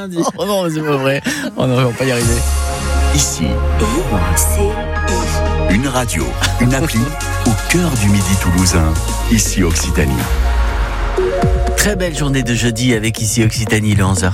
lundi. Oh non, c'est pas vrai. Oh non, on va pas y arriver. Ici, une radio, une appli au cœur du Midi toulousain. Ici Occitanie. Très belle journée de jeudi avec Ici Occitanie, le 11h.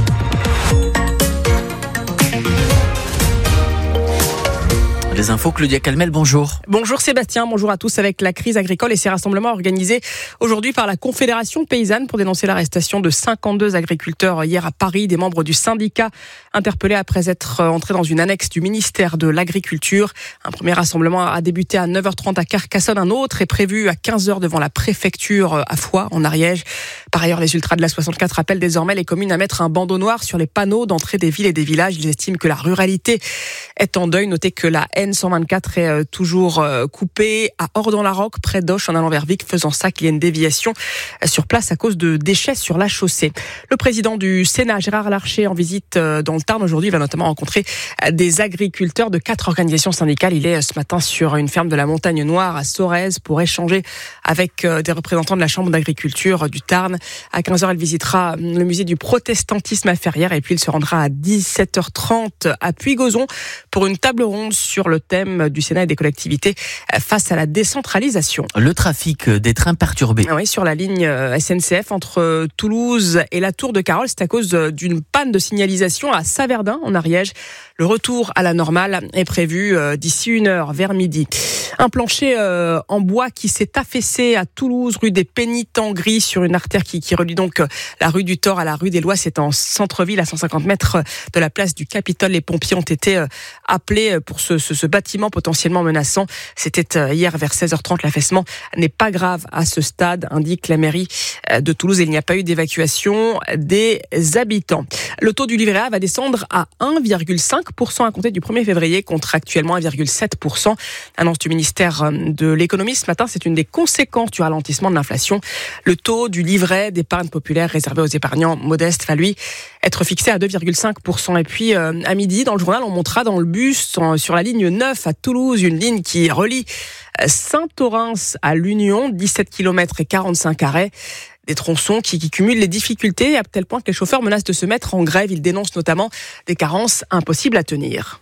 Les infos, Claudia Calmel, bonjour. Bonjour Sébastien, bonjour à tous. Avec la crise agricole et ses rassemblements organisés aujourd'hui par la Confédération paysanne pour dénoncer l'arrestation de 52 agriculteurs hier à Paris, des membres du syndicat interpellés après être entrés dans une annexe du ministère de l'Agriculture. Un premier rassemblement a débuté à 9h30 à Carcassonne, un autre est prévu à 15h devant la préfecture à Foix, en Ariège. Par ailleurs, les ultras de la 64 appellent désormais les communes à mettre un bandeau noir sur les panneaux d'entrée des villes et des villages. Ils estiment que la ruralité est en deuil. Notez que la N124 est toujours coupée à Ordon-la-Roque, près d'Auch, en allant vers Vic, faisant ça qu'il y a une déviation sur place à cause de déchets sur la chaussée. Le président du Sénat, Gérard Larcher, en visite dans le Tarn aujourd'hui, il va notamment rencontrer des agriculteurs de 4 organisations syndicales. Il est ce matin sur une ferme de la Montagne Noire à Sorèze pour échanger avec des représentants de la Chambre d'agriculture du Tarn. À 15h, il visitera le musée du protestantisme à Ferrières et puis il se rendra à 17h30 à Puy-Gozon pour une table ronde sur le thème du Sénat et des collectivités face à la décentralisation. Le trafic des trains perturbé. Oui, sur la ligne SNCF entre Toulouse et la Tour de Carole, c'est à cause d'une panne de signalisation à Saverdun, en Ariège. Le retour à la normale est prévu d'ici 1h, vers midi. Un plancher en bois qui s'est affaissé à Toulouse, rue des Pénitents Gris, sur une artère qui relie donc la rue du Thor à la rue des Lois. C'est en centre-ville, à 150 mètres de la place du Capitole. Les pompiers ont été appelés pour ce bâtiment potentiellement menaçant. C'était hier vers 16h30. L'affaissement n'est pas grave à ce stade, indique la mairie de Toulouse. Il n'y a pas eu d'évacuation des habitants. Le taux du livret A va descendre à 1,5% à compter du 1er février, contre actuellement 1,7%. Annonce du ministère de l'économie ce matin, c'est une des conséquences du ralentissement de l'inflation. Le taux du livret d'épargne populaire réservé aux épargnants modestes va lui être fixé à 2,5%. Et puis à midi, dans le journal, on montrera dans le bus sur la ligne 9 à Toulouse, une ligne qui relie Saint-Orens à l'Union, 17 km et 45 arrêts. Des tronçons qui cumulent les difficultés à tel point que les chauffeurs menacent de se mettre en grève. Ils dénoncent notamment des carences impossibles à tenir.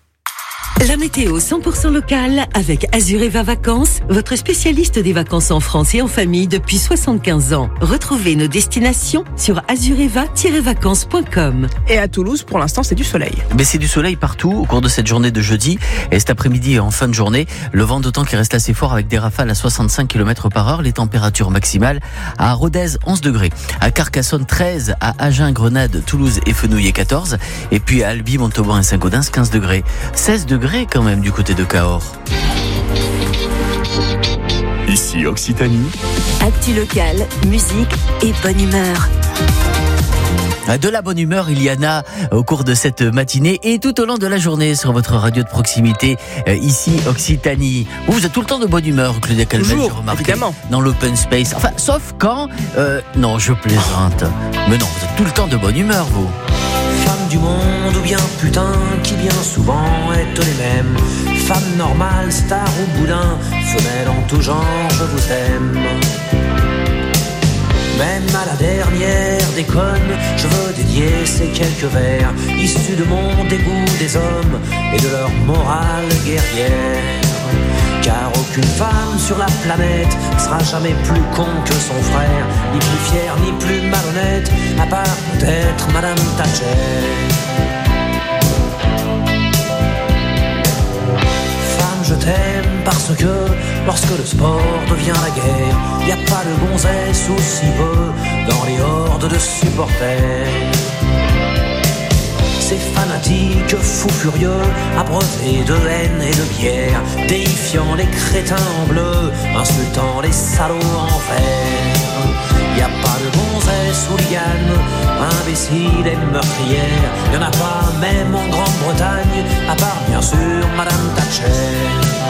La météo 100% locale avec Azureva Vacances, votre spécialiste des vacances en France et en famille depuis 75 ans. Retrouvez nos destinations sur azureva-vacances.com. Et à Toulouse, pour l'instant, c'est du soleil. Mais c'est du soleil partout au cours de cette journée de jeudi. Et cet après-midi et en fin de journée, le vent d'autant qui reste assez fort avec des rafales à 65 km/h. Les températures maximales à Rodez 11 degrés, à Carcassonne 13, à Agen, Grenade, Toulouse et Fenouillet 14. Et puis à Albi, Montauban et Saint-Gaudens 15 degrés. 16 degrés quand même du côté de Cahors. Ici Occitanie. Actu local, musique et bonne humeur. De la bonne humeur, il y en a au cours de cette matinée et tout au long de la journée sur votre radio de proximité, ici Occitanie. Vous êtes tout le temps de bonne humeur, Claudia Calmel, j'ai remarqué. Évidemment. Dans l'open space. Enfin, sauf quand... non, je plaisante. Mais non, vous êtes tout le temps de bonne humeur, vous. Femme du monde ou bien putain, qui bien souvent est les mêmes. Femme normale, star ou boudin, femelle en tout genre, je vous aime. Même à la dernière déconne, je veux dédier ces quelques vers issus de mon dégoût des hommes et de leur morale guerrière. Car aucune femme sur la planète sera jamais plus con que son frère, ni plus fière, ni plus malhonnête, à part peut-être Madame Thatcher. Femme, je t'aime parce que lorsque le sport devient la guerre, y a pas de gonzesse aussi peu dans les hordes de supporters. Ces fanatiques fous furieux, abreuvés de haine et de bière, déifiant les crétins en bleu, insultant les salauds en vert. Y a pas de gonzesse hooligane, imbécile et meurtrière, y en a pas même en Grande-Bretagne, à part bien sûr Madame Thatcher.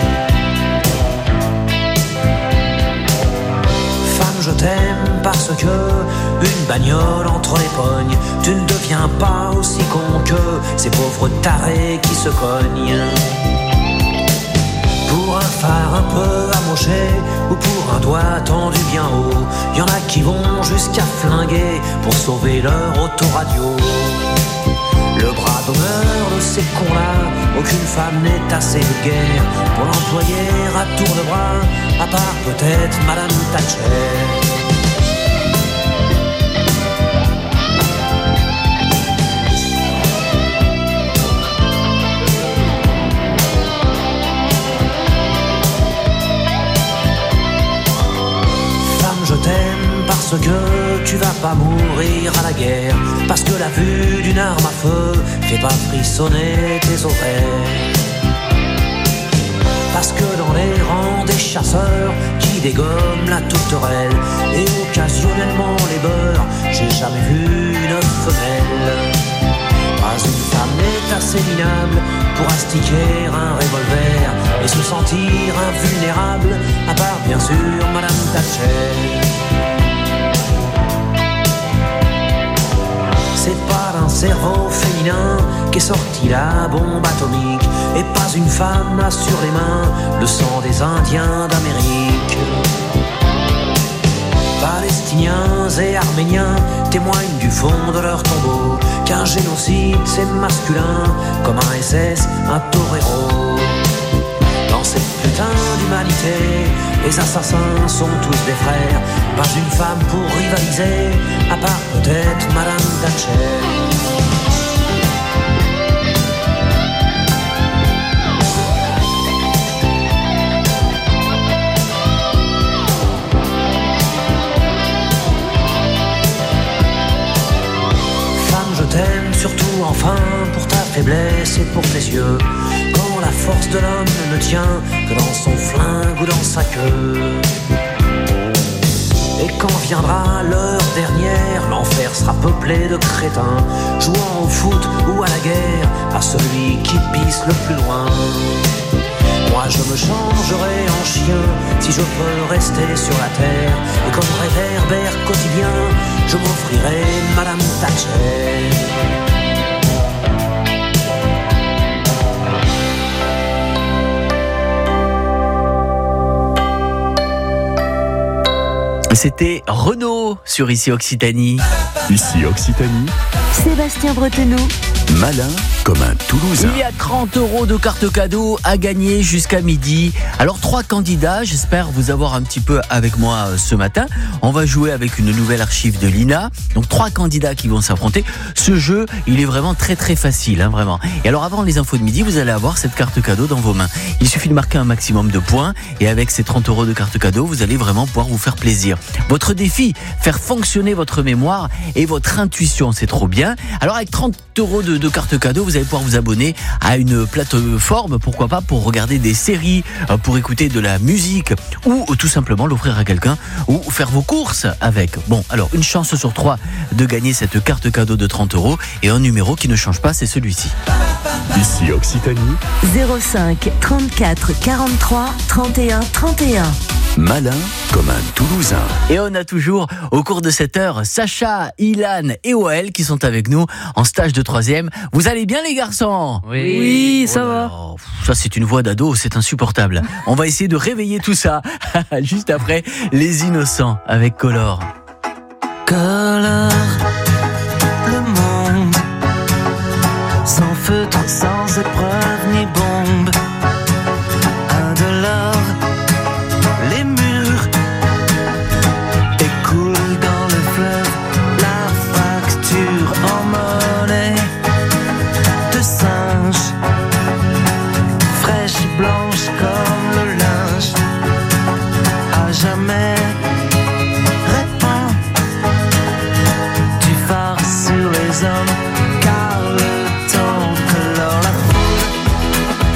Je t'aime parce que une bagnole entre les pognes, tu ne deviens pas aussi con que ces pauvres tarés qui se cognent. Pour un phare un peu amoché ou pour un doigt tendu bien haut, y en a qui vont jusqu'à flinguer pour sauver leur autoradio. cons là, aucune femme n'est assez vulgaire pour l'employer à tour de bras, à part peut-être Madame Thatcher. Je t'aime parce que tu vas pas mourir à la guerre, parce que la vue d'une arme à feu fait pas frissonner tes oreilles, parce que dans les rangs des chasseurs qui dégomment la tourterelle et occasionnellement les beurres, j'ai jamais vu une femelle. Pas une femme n'est assez minable pour astiquer un revolver et se sentir invulnérable, à part bien sûr Madame Thatcher. C'est pas d'un cerveau féminin qu'est sortie la bombe atomique, et pas une femme n'a sur les mains le sang des Indiens d'Amérique. Palestiniens et Arméniens témoignent du fond de leur tombeau qu'un génocide c'est masculin, comme un SS, un torero. Dans cette putain d'humanité, les assassins sont tous des frères, pas une femme pour rivaliser, à part peut-être Madame Thatcher. Je t'aime surtout enfin pour ta faiblesse et pour tes yeux, quand la force de l'homme ne tient que dans son flingue ou dans sa queue. Et quand viendra l'heure dernière, l'enfer sera peuplé de crétins jouant au foot ou à la guerre à celui qui pisse le plus loin. Moi je me changerai en chien si je peux rester sur la terre, et comme réverbère quotidien, je m'offrirai Madame Thatcher. C'était Renaud sur Ici Occitanie. Ici Occitanie, Sébastien Bretenoux. malin comme un Toulousain. Il y a 30 € de carte cadeau à gagner jusqu'à midi. Alors 3 candidats, j'espère vous avoir un petit peu avec moi ce matin. On va jouer avec une nouvelle archive de l'INA. Donc 3 candidats qui vont s'affronter. Ce jeu, il est vraiment très très facile, hein, vraiment. Et alors avant les infos de midi, vous allez avoir cette carte cadeau dans vos mains. Il suffit de marquer un maximum de points et avec ces 30 € de carte cadeau, vous allez vraiment pouvoir vous faire plaisir. Votre défi, faire fonctionner votre mémoire et votre intuition, c'est trop bien. Alors avec 30 € de carte cadeau, vous allez pouvoir vous abonner à une plateforme, pourquoi pas, pour regarder des séries, pour écouter de la musique ou tout simplement l'offrir à quelqu'un ou faire vos courses avec. Bon, alors une chance sur 3 de gagner cette carte cadeau de 30 € et un numéro qui ne change pas, c'est celui-ci. Ici Occitanie, 05 34 43 31 31. malin comme un Toulousain. Et on a toujours, au cours de cette heure, Sacha, Ilan et Wael qui sont avec nous en stage de 3e. Vous allez bien les garçons ? Oui, ça va. Ça c'est une voix d'ado, c'est insupportable. On va essayer de réveiller tout ça juste après Les Innocents avec Color. Colore le monde, sans feutre, sans épreuve ni bombe, indolore. Les murs écoulent dans le fleuve la facture en monnaie de singe, fraîche blanche comme le linge, à jamais. Répands du phare sur les hommes, car le temps colore la foule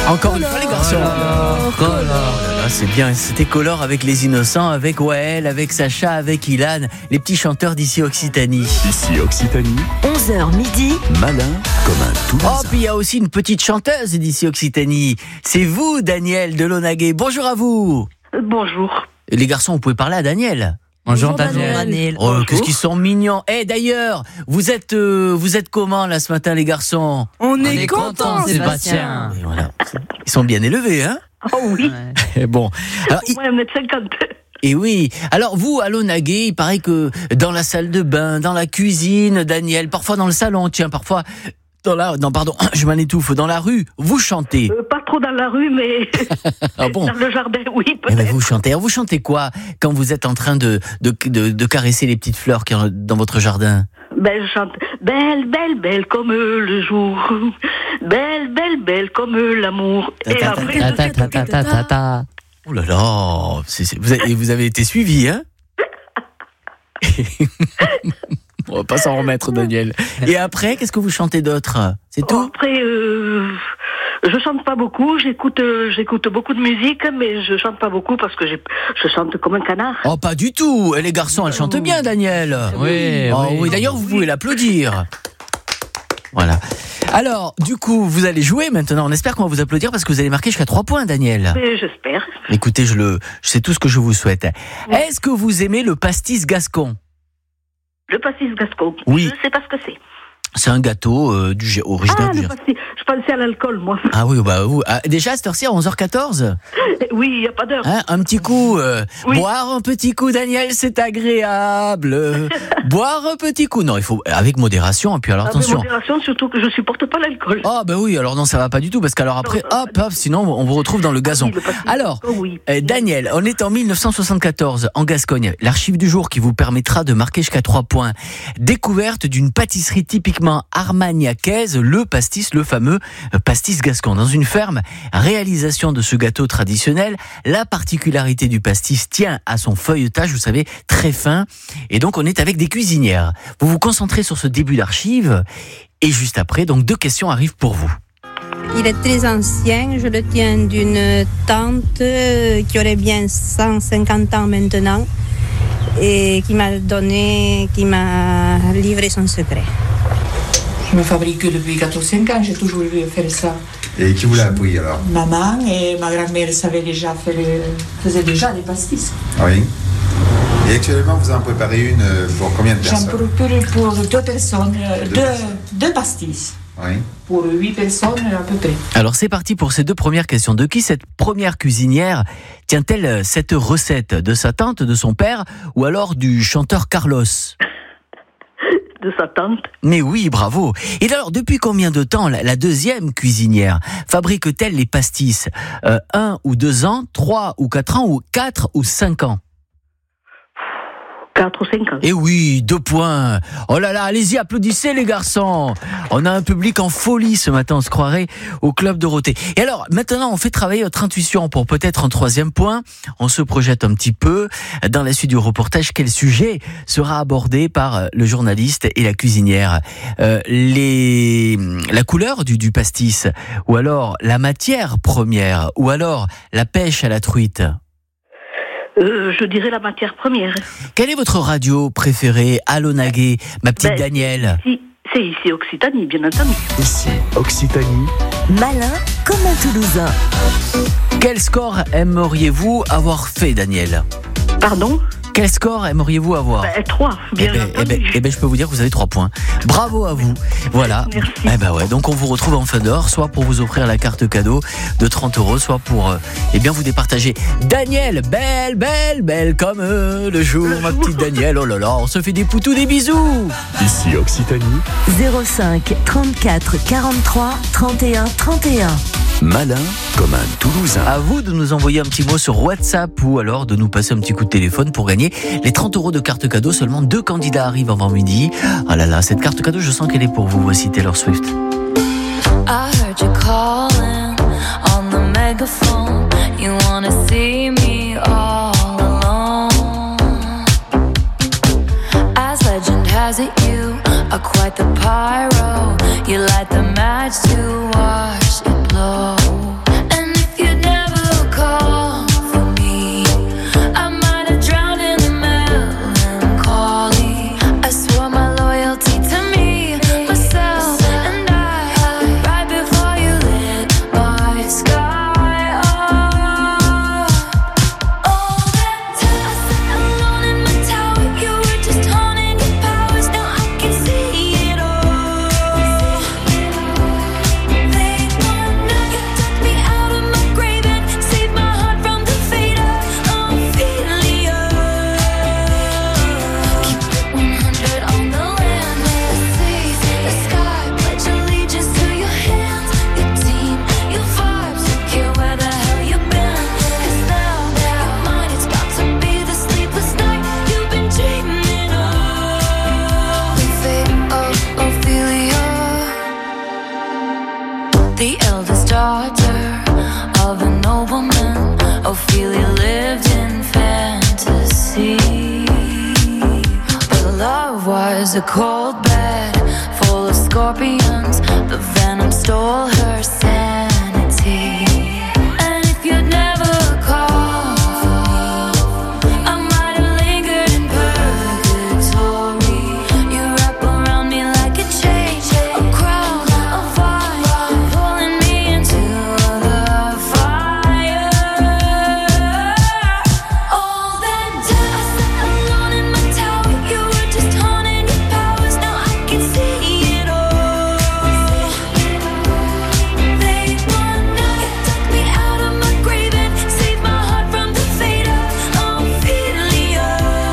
Encore une fois les garçons. Oh là là, c'est bien, c'était Color avec les innocents, avec Wael, avec Sacha, avec Ilan, les petits chanteurs d'ici Occitanie. Ici Occitanie, 11h midi. malin comme un Toulousain. Oh, puis il y a aussi une petite chanteuse d'ici Occitanie. C'est vous, Daniel de Lonagé. Bonjour à vous. Bonjour. Les garçons, vous pouvez parler à Daniel. Bonjour, Daniel. Oh, qu'est-ce qu'ils sont mignons. Eh, d'ailleurs, vous êtes comment là ce matin, les garçons? On est contents, Sébastien. Et voilà. Ils sont bien élevés, hein? Oh oui, Bon. Alors, moi 1m50. et oui. Alors vous, à Lonagé, il paraît que dans la salle de bain, dans la cuisine, Daniel, parfois dans le salon, tiens, parfois je m'en étouffe, dans la rue, vous chantez. Pas trop dans la rue, mais Ah bon? dans le jardin, oui, Eh peut-être. ben, vous chantez. Alors, vous chantez quoi quand vous êtes en train de caresser les petites fleurs qui sont dans votre jardin? Ben, je chante belle, belle, belle comme le jour. Belle, belle, belle comme l'amour. Et après, Oh là là, vous avez été suivi, hein? On va pas s'en remettre, Daniel. Et après, qu'est-ce que vous chantez d'autre? C'est tout? Après, je chante pas beaucoup. J'écoute beaucoup de musique, mais je chante pas beaucoup parce que je chante comme un canard. Oh, pas du tout. Les garçons, elles chantent bien, Daniel. Oui, Oh, oui. D'ailleurs, vous pouvez l'applaudir. Voilà. Alors, du coup, vous allez jouer maintenant. On espère qu'on va vous applaudir parce que vous allez marquer jusqu'à 3 points, Daniel. Mais j'espère. Écoutez, c'est tout ce que je vous souhaite. Est-ce que vous aimez le pastis gascon? Le pastis gascon. Oui. Je sais pas ce que c'est. C'est un gâteau originaire du le pastis. Je pensais à l'alcool, moi. Ah oui, bah vous. Déjà, à cette heure-ci, à 11h14, Oui, il n'y a pas d'heure. hein, un petit coup. Oui. Boire un petit coup, Daniel, c'est agréable. Boire un petit coup. Non, il faut avec modération. Et puis alors, Avec attention. modération, surtout que je supporte pas l'alcool. Ah bah oui, alors non, ça va pas du tout parce qu'alors après, hop, sinon on vous retrouve dans le gazon. Oui, le pastis Alors, gascon, oui. Daniel, on est en 1974 en Gascogne. L'archive du jour qui vous permettra de marquer jusqu'à 3 points. Découverte d'une pâtisserie typiquement armagnacaise, le pastis, le fameux pastis gascon. Dans une ferme, réalisation de ce gâteau traditionnel. La particularité du pastis tient à son feuilletage, vous savez, très fin. Et donc on est avec des cuisinières. Vous vous concentrez sur ce début d'archive. Et juste après, donc 2 questions arrivent pour vous. Il est très ancien, je le tiens d'une tante qui aurait bien 150 ans maintenant et qui m'a livré son secret. Je me fabrique depuis 4-5 ans, j'ai toujours voulu faire ça. Et qui vous l'a appris alors? Maman et ma grand-mère faisaient déjà des pastis. Oui. Et actuellement, vous en préparez une pour combien de J'en personnes? prépare pour 2 personnes, deux pastis. Oui. Pour 8 personnes à peu près. Alors c'est parti pour ces 2 premières questions. De qui cette première cuisinière tient-elle cette recette? De sa tante, de son père ou alors du chanteur Carlos? De sa tante. Mais oui, bravo. Et alors, depuis combien de temps la deuxième cuisinière fabrique-t-elle les pastis? 1 ou 2 ans, 3 ou 4 ans ou 4 ou 5 ans? 4 ou 5 ans. Eh oui, 2 points. Oh là là, allez-y, applaudissez les garçons. On a un public en folie ce matin, on se croirait au Club Dorothée. Et alors, maintenant, on fait travailler votre intuition pour peut-être un 3e point. On se projette un petit peu dans la suite du reportage. Quel sujet sera abordé par le journaliste et la cuisinière? La couleur du pastis, ou alors la matière première, ou alors la pêche à la truite? Je dirais la matière première. Quelle est votre radio préférée à Lonagé, ma petite Danielle? C'est ici Occitanie, bien entendu. Ici Occitanie, Malin comme un Toulousain. Quel score aimeriez-vous avoir fait, Daniel? Pardon? Quel score aimeriez-vous avoir? 3, bien entendu. Eh ben, je peux vous dire que vous avez 3 points. Bravo à vous. Voilà. Merci. Eh ben ouais. Donc on vous retrouve en fin d'heure, soit pour vous offrir la carte cadeau de 30 €, soit pour vous départager. Daniel, belle, belle, belle comme le jour, ma petite Danielle. Oh là là, on se fait des poutous, des bisous. ici Occitanie, 05 34 43 31 31. malin comme un Toulousain. À vous de nous envoyer un petit mot sur WhatsApp ou alors de nous passer un petit coup de téléphone pour gagner les 30 € de carte cadeau. Seulement 2 candidats arrivent avant midi. Ah là là, cette carte cadeau, je sens qu'elle est pour vous. Voici Taylor Swift. I heard you calling on the megaphone. You wanna see me all alone. As legend has it, you are quite the pyro. You light the match to watch it blow. the eldest daughter of a nobleman. Ophelia lived in fantasy, but love was a cold bed full of scorpions. The venom stole her sanity. And if you'd never called for me, I might have lingered in purgatory. You wrap around me like a chain, a crown of fire, pulling me into the fire. All that time I sat alone in my tower, you were just haunting your powers. Now I can see it all. They want now, you took me out of my grave and saved my heart from the fate of Ophelia.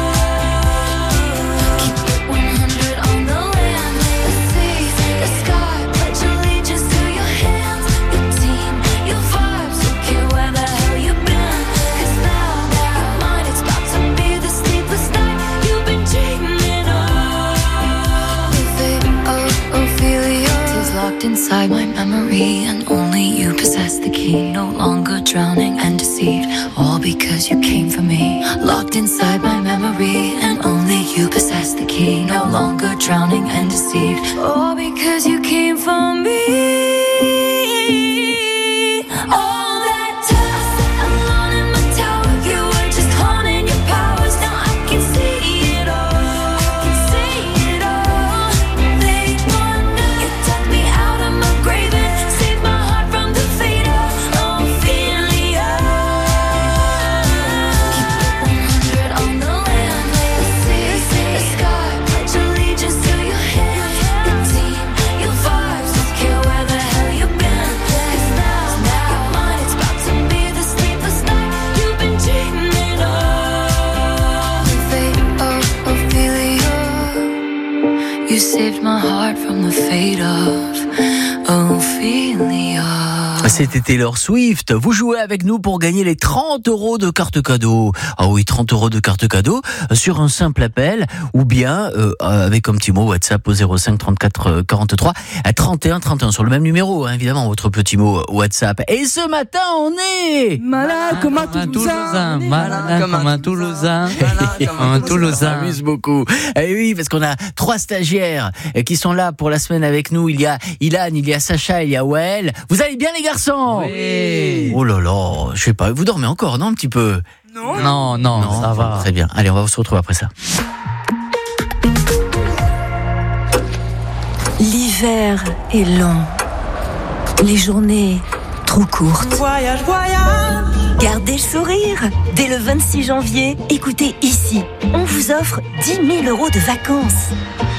Keep it 100 on the land, the sea, the sky. Pledge allegiance to your hands, your team, your vibes. Don't care where the hell you've been, 'cause now mine, it's about to be the sleepless night you've been dreaming of. The fate of Ophelia is locked inside my memory, and only you possess the key. No longer drowning and deceived, all because you came for me. Locked inside my memory, and only you possess the key. No longer drowning and deceived, all because you came for me. All that time I sat alone in my tower, you were just haunting your powers. Now I can see it all. I can see it all. They want now, you took me out of my grave and saved my heart from the fate of Ophelia. Keep it 100 on the land, the sea, the sky. Pledge allegiance to your hands, your team, your vibes. Don't care where the hell you've been, 'cause now you're mine. It's about to be the sleepless night you've been dreaming of. The fate of Ophelia. You saved my heart from the fate of Ophelia. C'était Taylor Swift. Vous jouez avec nous pour gagner les 30 € de carte cadeau. Ah oui, 30 € de carte cadeau sur un simple appel ou bien avec un petit mot WhatsApp au 05 34 43 31 31 sur le même numéro, hein, évidemment, votre petit mot WhatsApp. Et ce matin, on est Malin comme un Toulousain. Malin comme un Toulousain. Un Toulousain. Ça amuse beaucoup. Et oui, parce qu'on a 3 stagiaires qui sont là pour la semaine avec nous. Il y a Ilan, il y a Sacha, il y a Wael. Vous allez bien les garçons? Oui. Oh là là, je sais pas, vous dormez encore, non, un petit peu? Non, ça va. Très bien. Allez, on va se retrouver après ça. L'hiver est long. Les journées trop courtes. Voyage, voyage. Gardez le sourire. Dès le 26 janvier, écoutez ici. On vous offre 10 000 € de vacances.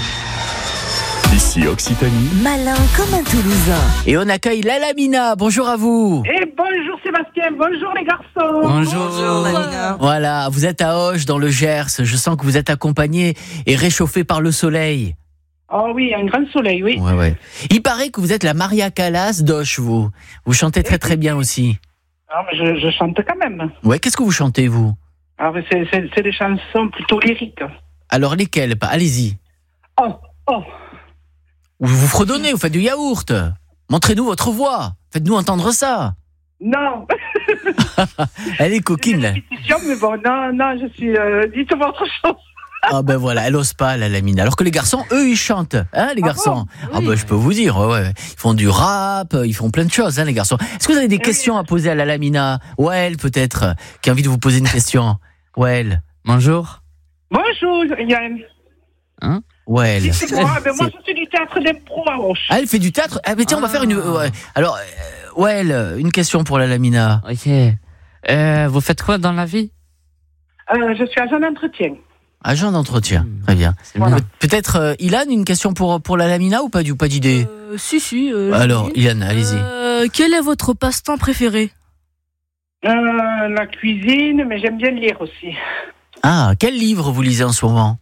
Ici Occitanie. Malin comme un Toulousain. Et on accueille Lalamina. Bonjour à vous. Et bonjour Sébastien, bonjour les garçons. Bonjour Lamina. Voilà, vous êtes à Auch dans le Gers. Je sens que vous êtes accompagné et réchauffé par le soleil. Oh oui, un grand soleil, oui. Ouais. Il paraît que vous êtes la Maria Callas d'Auch, vous. Vous chantez très très bien aussi. Ah, mais je chante quand même. Ouais, qu'est-ce que vous chantez, vous? Ah, mais c'est des chansons plutôt lyriques. Alors lesquelles? Allez-y. Oh. Ou vous fredonnez, vous faites du yaourt. Montrez-nous votre voix. Faites-nous entendre ça. Non. Elle est coquine, là. Mais bon, non, je suis... dites-moi autre chose. Ah ben voilà, elle ose pas, la Lamine. Alors que les garçons, eux, ils chantent, hein, les garçons. Ah ben je peux vous dire, ouais. Ils font du rap, ils font plein de choses, hein, les garçons. Est-ce que vous avez des questions à poser à la Lamina? Ouais, peut-être, qui a envie de vous poser une question. Ouais. Bonjour. Bonjour, Yann. Hein? Ouais. C'est moi, moi je suis du théâtre d'impro à Auch. Ah, elle fait du théâtre? Ah, mais tiens, on va faire une... Ouais. Alors, une question pour la Lamina. Ok. Vous faites quoi dans la vie? Je suis agent d'entretien. Agent d'entretien, très bien. Voilà. Peut-être, Ilan, une question pour la Lamina ou pas d'idée? Si. Alors, Ilan, allez-y. Quel est votre passe-temps préféré? La cuisine, mais j'aime bien lire aussi. Ah, quel livre vous lisez en ce moment?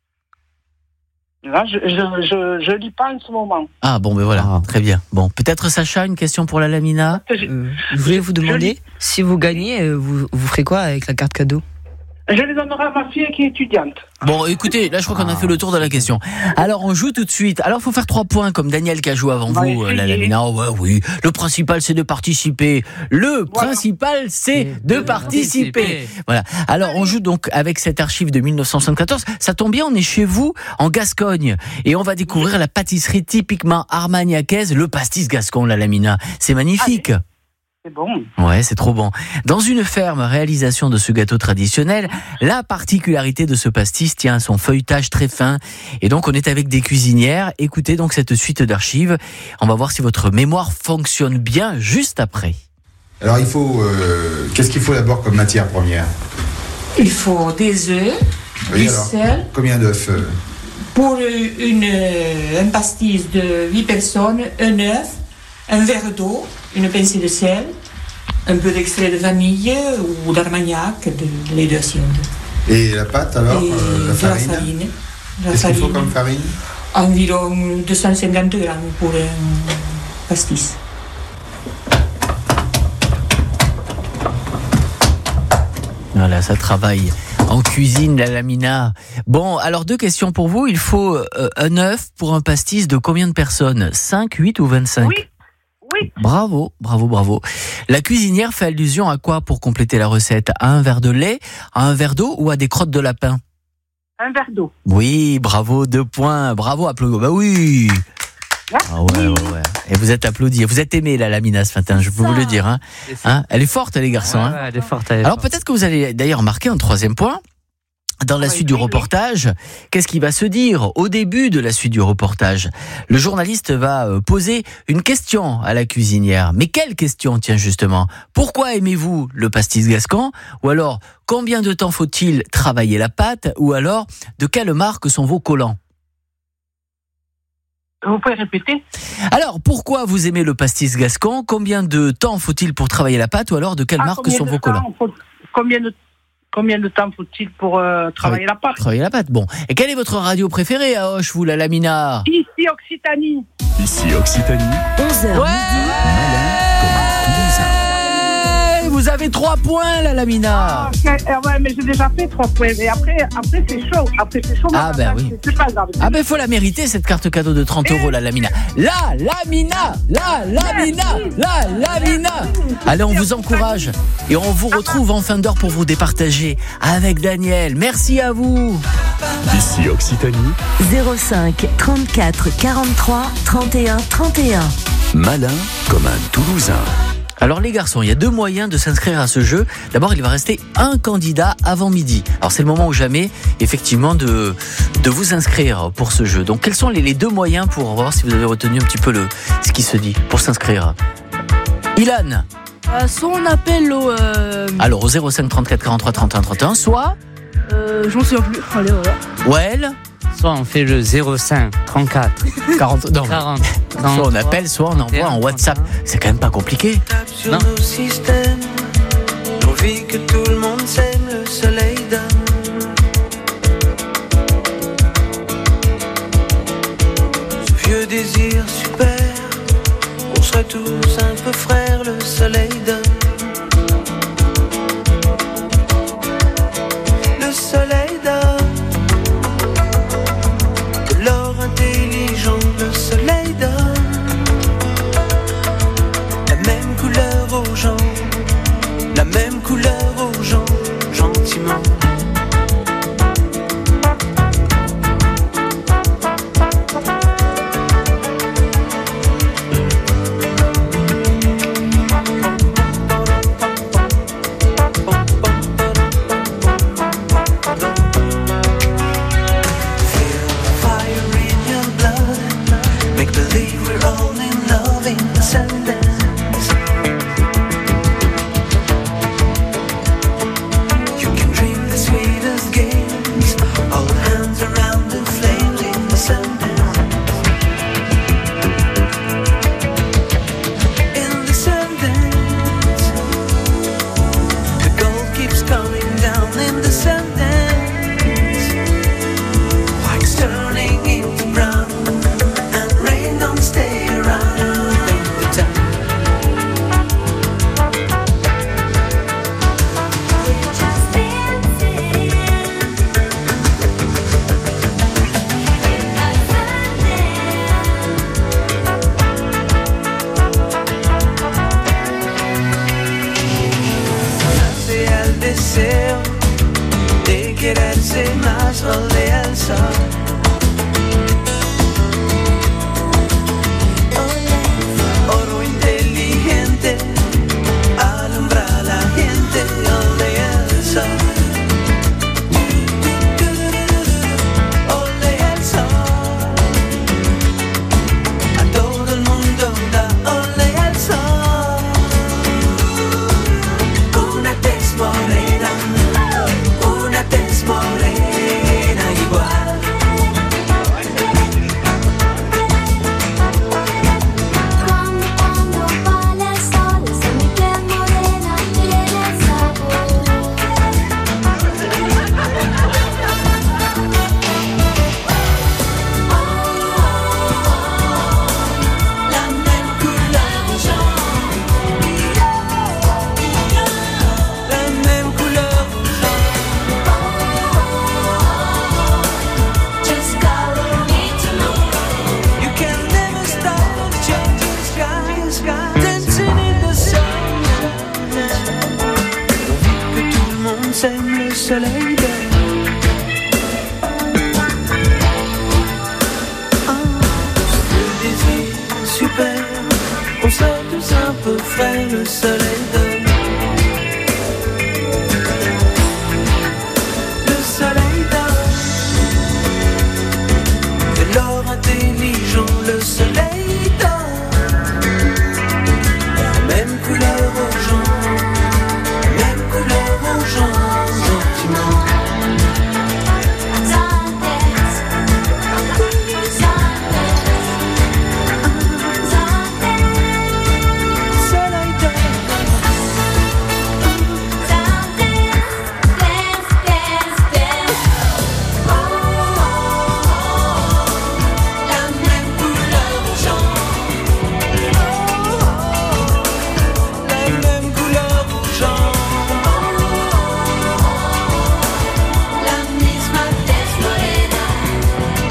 Là, je lis pas en ce moment. Ah bon, ben voilà, très bien. Bon, peut-être Sacha, une question pour la Lamina. Je voulais vous demander, si vous gagnez, vous ferez quoi avec la carte cadeau? Je les donnerai à ma fille qui est étudiante. Bon, écoutez, là je crois qu'on a fait le tour de la question. Alors on joue tout de suite. Alors il faut faire 3 points comme Daniel qui a joué avant vous, la Lamina. Oh, ouais, oui. Le principal c'est de participer. Le principal c'est de participer. Voilà. Alors on joue donc avec cette archive de 1974. Ça tombe bien, on est chez vous en Gascogne et on va découvrir la pâtisserie typiquement armagnacaise, le pastis gascon, la Lamina. C'est magnifique. C'est bon. Ouais, c'est trop bon. Dans une ferme réalisation de ce gâteau traditionnel, la particularité de ce pastis tient à son feuilletage très fin. Et donc, on est avec des cuisinières. Écoutez donc cette suite d'archives. On va voir si votre mémoire fonctionne bien juste après. Alors, il faut. Qu'est-ce qu'il faut d'abord comme matière première? Il faut des œufs, Oui, du alors, sel. combien d'œufs Pour un pastis de 8 personnes, un œuf, un verre d'eau, une pincée de sel, un peu d'extrait de vanille ou d'armagnac, de lait de cyanide. Et la pâte alors Et la de farine. la farine. Qu'est-ce qu'il faut comme farine? Environ 250 grammes pour un pastis. Voilà, ça travaille en cuisine, la Lamina. Bon, alors 2 questions pour vous. Il faut un œuf pour un pastis de combien de personnes? 5, 8 ou 25? Oui. Bravo, bravo, bravo. La cuisinière fait allusion à quoi pour compléter la recette? À un verre de lait, à un verre d'eau ou à des crottes de lapin? Un verre d'eau. Oui, bravo, 2 points. Bravo, applaudissements. Bah oui. Ah ouais. Et vous êtes applaudis. Vous êtes aimés, la Lamina, ce matin, je peux vous le dire. Hein, elle est forte, les garçons. Ouais, hein. elle est forte. Alors peut-être que vous allez d'ailleurs marquer un 3e point. Dans la suite du reportage, qu'est-ce qui va se dire au début de la suite du reportage? Le journaliste va poser une question à la cuisinière. Mais quelle question, tiens, justement? Pourquoi aimez-vous le pastis gascon? Ou alors, combien de temps faut-il travailler la pâte? Ou alors, de quelle marque sont vos collants? Vous pouvez répéter? Alors, pourquoi vous aimez le pastis gascon? Combien de temps faut-il pour travailler la pâte? Ou alors, de quelle marque sont vos collants? Combien de temps faut-il pour travailler la pâte? Travailler la pâte, bon. Et quelle est votre radio préférée à Auch, vous, la Lamina? Ici, Occitanie. Ici Occitanie. 11h. Vous avez 3 points, la Lamina. Ouais, mais j'ai déjà fait 3 points. Mais après c'est chaud. Ah ben oui. C'est pas grave. Ah ben faut la mériter, cette carte cadeau de 30 €, la Lamina. La Lamina. Allez, on vous encourage. Et on vous retrouve en fin d'heure pour vous départager avec Daniel. Merci à vous. Ici Occitanie. 05 34 43 31 31. Malin comme un Toulousain. Alors les garçons, il y a 2 moyens de s'inscrire à ce jeu. D'abord, il va rester un candidat avant midi. Alors c'est le moment ou jamais, effectivement, de vous inscrire pour ce jeu. Donc quels sont les 2 moyens pour voir si vous avez retenu un petit peu ce qui se dit pour s'inscrire? Ilan? Soit on appelle au... Alors au 05 34 43 31 31, soit... je m'en souviens plus. Allez, voilà. Well. Soit on fait le 05 34 40. Non. 40. Soit on appelle, soit on envoie en WhatsApp. C'est quand même pas compliqué. Sur nos systèmes, envie que tout le monde s'aime, le soleil donne. Ce vieux désir super, on serait tous un peu frères, le soleil donne. Le soleil donne de l'or intelligent, le soleil donne la même couleur aux gens, la même couleur aux gens, gentiment. quererse más, ole el sol. Oro inteligente, alumbra a la gente, ole el sol. Ole el sol. A todo el mundo da ole el sol. Una tez morena, una tez morena igual. Cuando vale el sol, es mi piel morena, tiene sabor. La même couleur jaune, la même couleur Just follow me tonight. You can never stop the changing sky, dancing in the sunshine. Que tout le monde s'aime le soleil d'or. Le désir super, on serait tous un peu frais, le soleil d'or. Le soleil d'or. De l'or intelligent, le soleil d'or. Même couleur orange, même couleur orange, gentiment. Soleil d'or. La même couleur jaune. La même couleur jaune. La misma tez morena.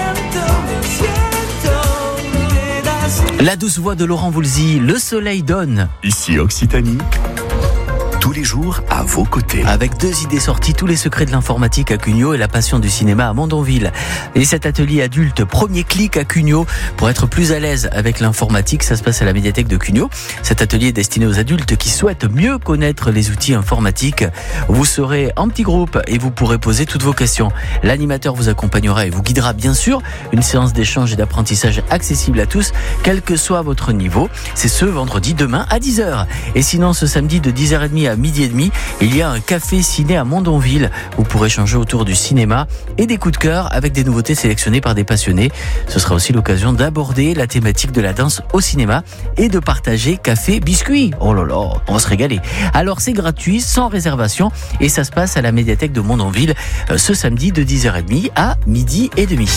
Siento. La douce voix de Laurent Voulzy, Le Soleil donne. Ici Occitanie, tous les jours à vos côtés. Avec 2 idées sorties, tous les secrets de l'informatique à Cugnot et la passion du cinéma à Mandonville. Et cet atelier adulte, premier clic à Cugnot, pour être plus à l'aise avec l'informatique, ça se passe à la médiathèque de Cugnot. Cet atelier est destiné aux adultes qui souhaitent mieux connaître les outils informatiques. Vous serez en petit groupe et vous pourrez poser toutes vos questions. L'animateur vous accompagnera et vous guidera bien sûr. Une séance d'échange et d'apprentissage accessible à tous, quel que soit votre niveau. C'est ce vendredi demain à 10h. Et sinon, ce samedi de 10h30 à midi et demi, il y a un café ciné à Mandonville. Vous pourrez échanger autour du cinéma et des coups de cœur avec des nouveautés sélectionnées par des passionnés. Ce sera aussi l'occasion d'aborder la thématique de la danse au cinéma et de partager café, biscuits. Oh là là, on va se régaler. Alors c'est gratuit, sans réservation et ça se passe à la médiathèque de Mandonville ce samedi de 10h30 à midi et demi.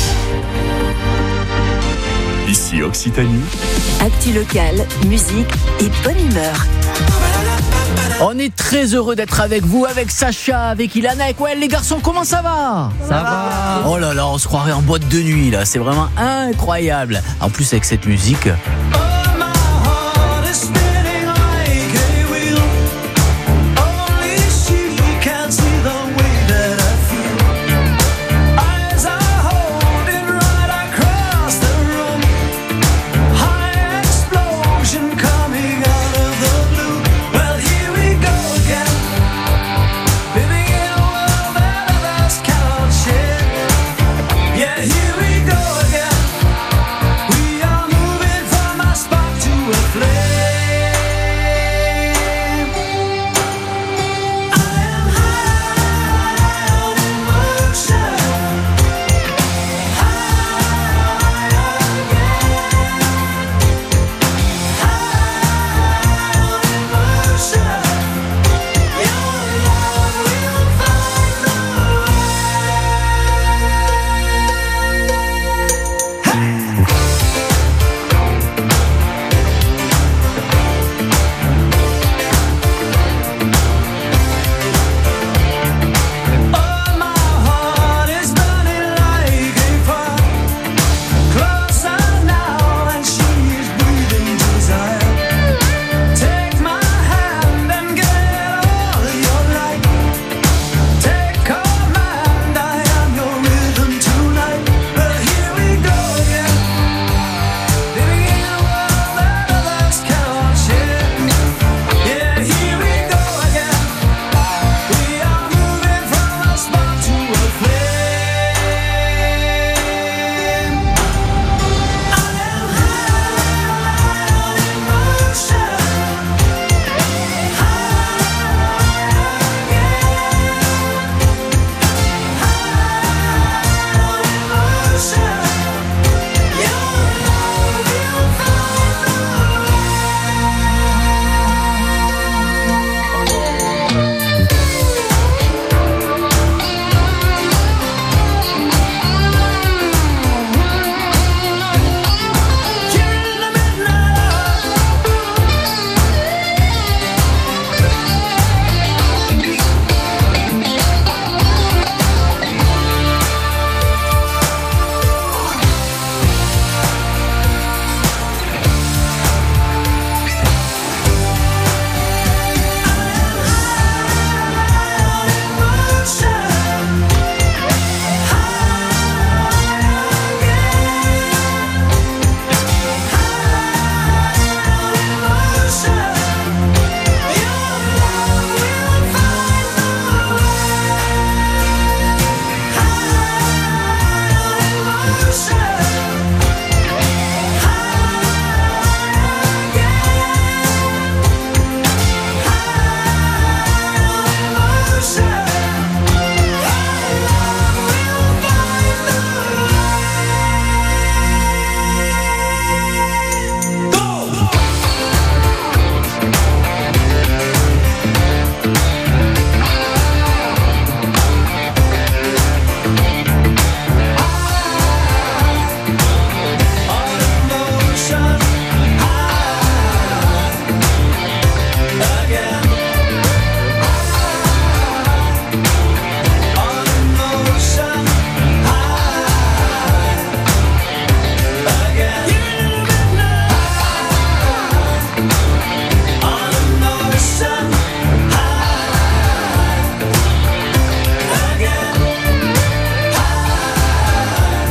Ici Occitanie, Actu local, musique et bonne humeur. On est très heureux d'être avec vous, avec Sacha, avec Ilana, avec Well. Les garçons, comment ça va? Ça va. Oh là là, on se croirait en boîte de nuit là, c'est vraiment incroyable. En plus avec cette musique. Yeah, here we go again. We are moving from our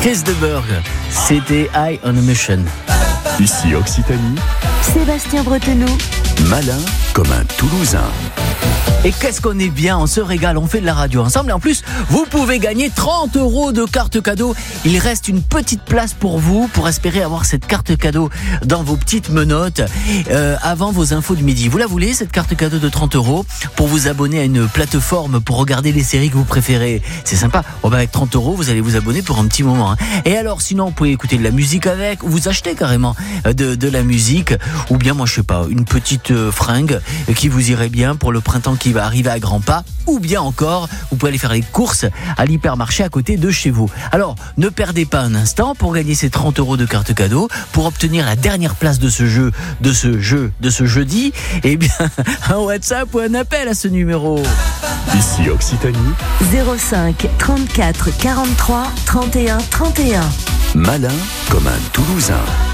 Chris de Burgh, c'était High on a Mission. Ici Occitanie, Sébastien Bretonneau. malin comme un Toulousain. Et qu'est-ce qu'on est bien, on se régale, on fait de la radio ensemble. Et en plus, vous pouvez gagner 30 € de carte cadeau. Il reste une petite place pour vous, pour espérer avoir cette carte cadeau dans vos petites menottes avant vos infos du midi. Vous la voulez, cette carte cadeau de 30 € pour vous abonner à une plateforme pour regarder les séries que vous préférez. C'est sympa. Bon, avec 30 €, vous allez vous abonner pour un petit moment. Et alors, sinon, vous pouvez écouter de la musique avec, ou vous achetez carrément de la musique, ou bien, moi, je sais pas, une petite fringue qui vous irait bien pour le printemps qui va arriver à grands pas, ou bien encore, vous pouvez aller faire les courses à l'hypermarché à côté de chez vous. Alors, ne perdez pas un instant pour gagner ces 30 € de carte cadeau, pour obtenir la dernière place de ce jeudi, eh bien, un WhatsApp ou un appel à ce numéro. Ici Occitanie, 05 34 43 31 31. malin comme un Toulousain.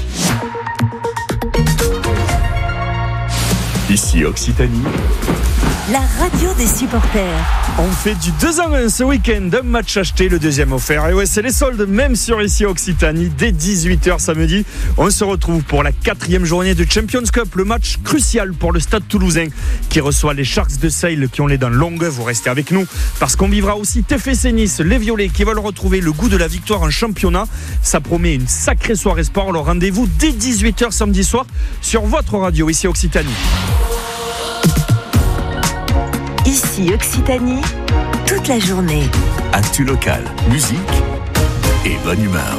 Ici Occitanie, La radio des supporters. On fait du 2-1 ce week-end, un match acheté, le deuxième offert. Et ouais, c'est les soldes, même sur ici Occitanie, dès 18h samedi. On se retrouve pour la 4e journée de Champions Cup, le match crucial pour le Stade Toulousain qui reçoit les Sharks de Sale qui ont les dents longues. Vous restez avec nous parce qu'on vivra aussi TFC Nice, les Violets qui veulent retrouver le goût de la victoire en championnat. Ça promet une sacrée soirée sport. Alors rendez-vous dès 18h samedi soir sur votre radio ici Occitanie. Ici Occitanie, toute la journée. actu local, musique et bonne humeur.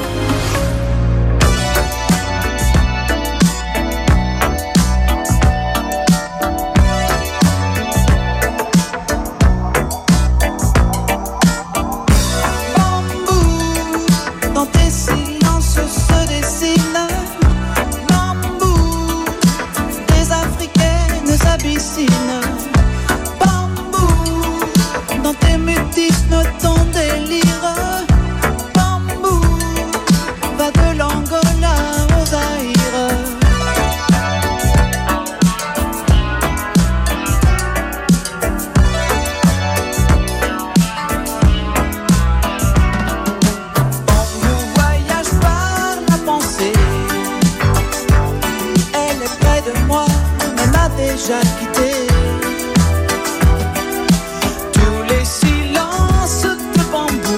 Dans tes silences se dessinent bambou, des africaines abyssines. Bambou, dans tes mutismes, ton délire. Bambou, va de l'Angola au Zaïre. Voyage par la pensée. Elle est près de moi, mais m'a déjà quitté. Tous les silences de bambou